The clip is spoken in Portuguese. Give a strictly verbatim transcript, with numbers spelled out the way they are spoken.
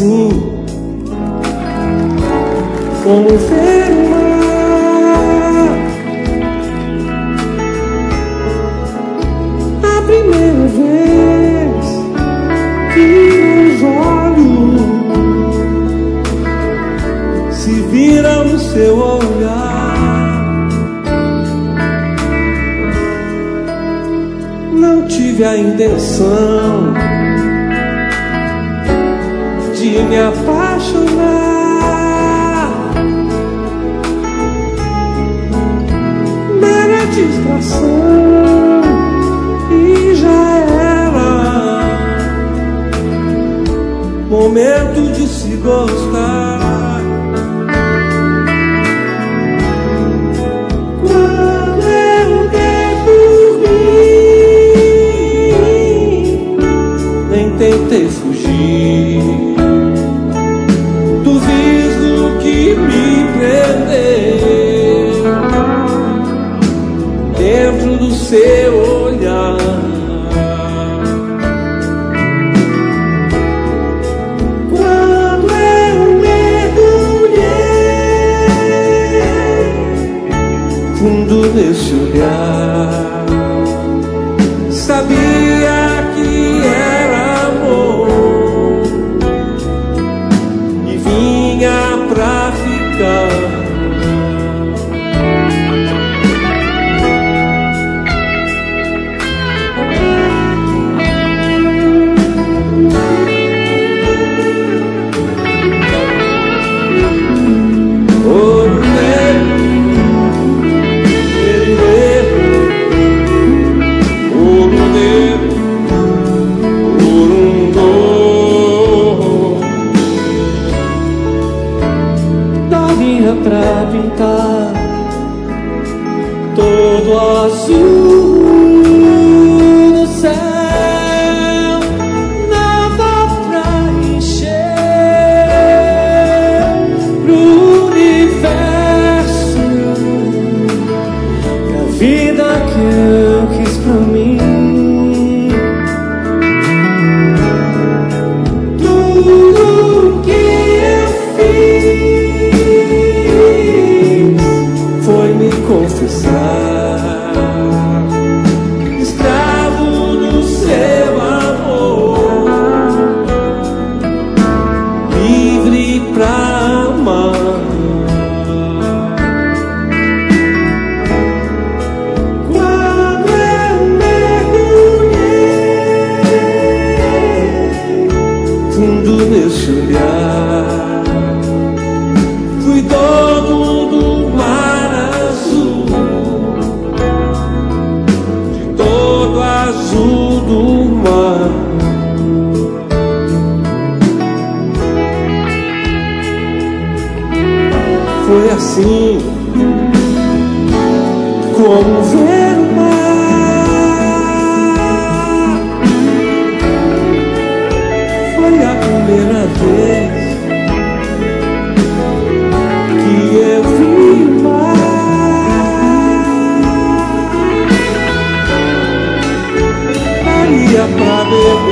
assim como ver o mar. A primeira vez que os olhos se viram no seu olhar, não tive a intenção de me apaixonar. Mera distração e já era momento de se gostar. Quando eu dei por mim, nem tentei fugir do viso que me prendeu dentro do seu olhar. Quando eu mergulhei fundo nesse olhar, sabia que era amor e vinha pra ficar. Pra pintar todo azul no céu, nada pra encher pro universo e a vida que eu quis pra mim. Tudo que eu fiz foi me confessar, escravo do seu amor, livre pra amar. Quando eu mergulhei fundo nesse olhar, fui dono do mar azul, de todo azul do mar. Foi assim como ver o mar. Foi a primeira vez que eu vi o mar. Daria pra beber